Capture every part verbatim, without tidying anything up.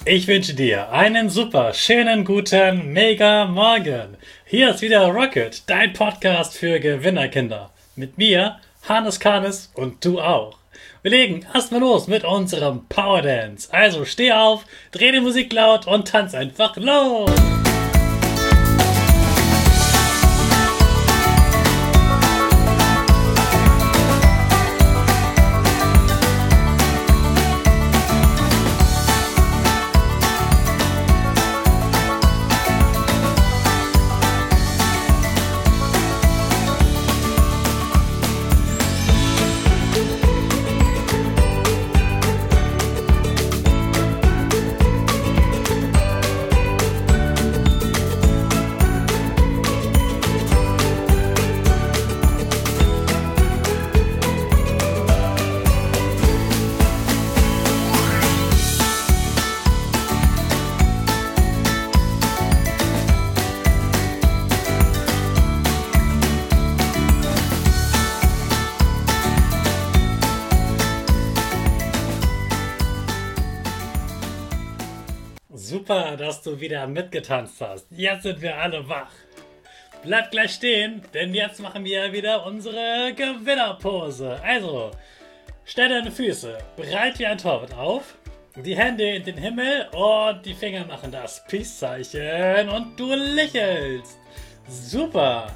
Ich wünsche dir einen super, schönen, guten, mega Morgen. Hier ist wieder Rocket, dein Podcast für Gewinnerkinder. Mit mir, Hannes Karnes und du auch. Wir legen erstmal los mit unserem Power Dance. Also steh auf, dreh die Musik laut und tanz einfach los. Super, dass du wieder mitgetanzt hast. Jetzt sind wir alle wach. Bleib gleich stehen, denn jetzt machen wir wieder unsere Gewinnerpose. Also, stell deine Füße breit wie ein Torwart auf, die Hände in den Himmel und die Finger machen das Peace-Zeichen und du lächelst. Super.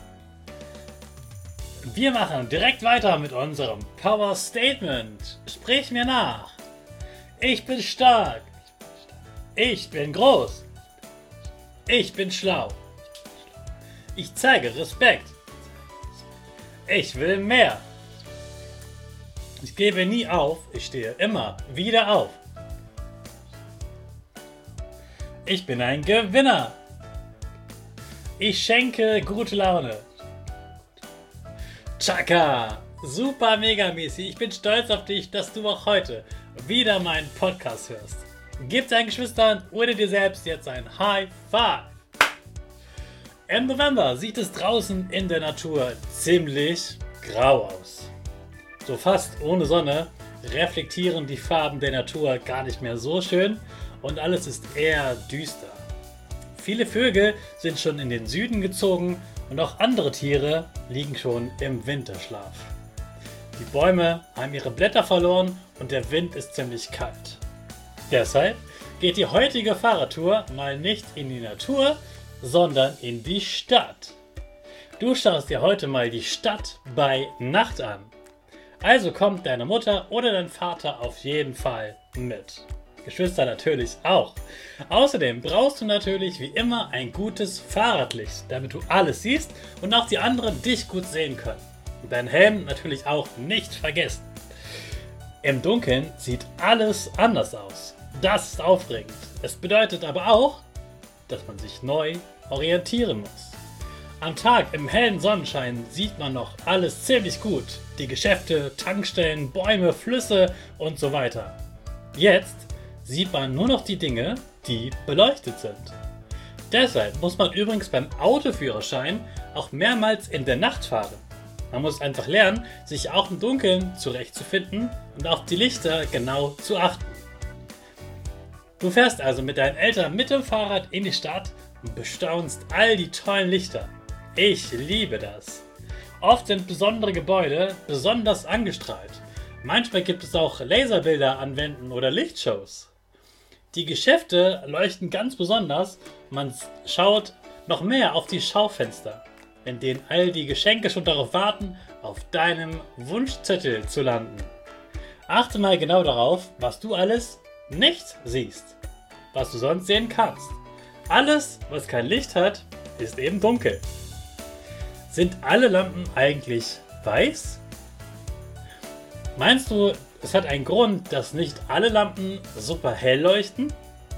Wir machen direkt weiter mit unserem Power Statement. Sprich mir nach. Ich bin stark. Ich bin groß. Ich bin schlau. Ich zeige Respekt. Ich will mehr. Ich gebe nie auf. Ich stehe immer wieder auf. Ich bin ein Gewinner. Ich schenke gute Laune. Chaka! Super mega mäßig. Ich bin stolz auf dich, dass du auch heute wieder meinen Podcast hörst. Gib deinen Geschwistern oder dir selbst jetzt ein High Five. Im November sieht es draußen in der Natur ziemlich grau aus. So fast ohne Sonne reflektieren die Farben der Natur gar nicht mehr so schön und alles ist eher düster. Viele Vögel sind schon in den Süden gezogen und auch andere Tiere liegen schon im Winterschlaf. Die Bäume haben ihre Blätter verloren und der Wind ist ziemlich kalt. Deshalb geht die heutige Fahrradtour mal nicht in die Natur, sondern in die Stadt. Du schaust dir heute mal die Stadt bei Nacht an. Also kommt deine Mutter oder dein Vater auf jeden Fall mit. Geschwister natürlich auch. Außerdem brauchst du natürlich wie immer ein gutes Fahrradlicht, damit du alles siehst und auch die anderen dich gut sehen können. Und dein Helm natürlich auch nicht vergessen. Im Dunkeln sieht alles anders aus. Das ist aufregend. Es bedeutet aber auch, dass man sich neu orientieren muss. Am Tag im hellen Sonnenschein sieht man noch alles ziemlich gut. Die Geschäfte, Tankstellen, Bäume, Flüsse und so weiter. Jetzt sieht man nur noch die Dinge, die beleuchtet sind. Deshalb muss man übrigens beim Autoführerschein auch mehrmals in der Nacht fahren. Man muss einfach lernen, sich auch im Dunkeln zurechtzufinden und auf die Lichter genau zu achten. Du fährst also mit deinen Eltern mit dem Fahrrad in die Stadt und bestaunst all die tollen Lichter. Ich liebe das. Oft sind besondere Gebäude besonders angestrahlt. Manchmal gibt es auch Laserbilder an Wänden oder Lichtshows. Die Geschäfte leuchten ganz besonders. Man schaut noch mehr auf die Schaufenster, in denen all die Geschenke schon darauf warten, auf deinem Wunschzettel zu landen. Achte mal genau darauf, was du alles nicht siehst, was du sonst sehen kannst. Alles, was kein Licht hat, ist eben dunkel. Sind alle Lampen eigentlich weiß? Meinst du, es hat einen Grund, dass nicht alle Lampen super hell leuchten?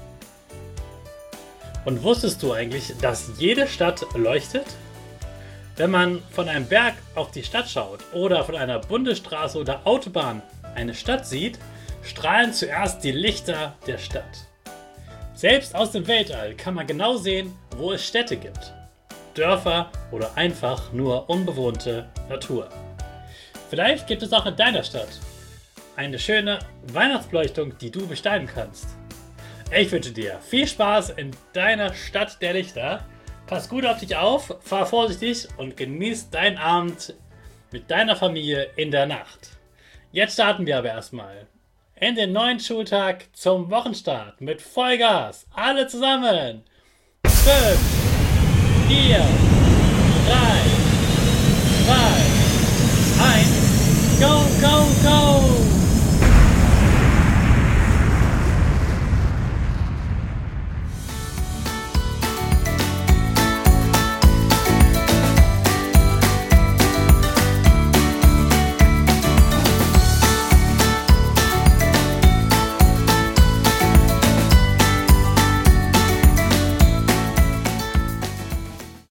Und wusstest du eigentlich, dass jede Stadt leuchtet? Wenn man von einem Berg auf die Stadt schaut oder von einer Bundesstraße oder Autobahn eine Stadt sieht, strahlen zuerst die Lichter der Stadt. Selbst aus dem Weltall kann man genau sehen, wo es Städte gibt. Dörfer oder einfach nur unbewohnte Natur. Vielleicht gibt es auch in deiner Stadt eine schöne Weihnachtsbeleuchtung, die du besteigen kannst. Ich wünsche dir viel Spaß in deiner Stadt der Lichter. Pass gut auf dich auf, fahr vorsichtig und genieß deinen Abend mit deiner Familie in der Nacht. Jetzt starten wir aber erstmal in den neuen Schultag zum Wochenstart mit Vollgas. Alle zusammen. fünf, vier,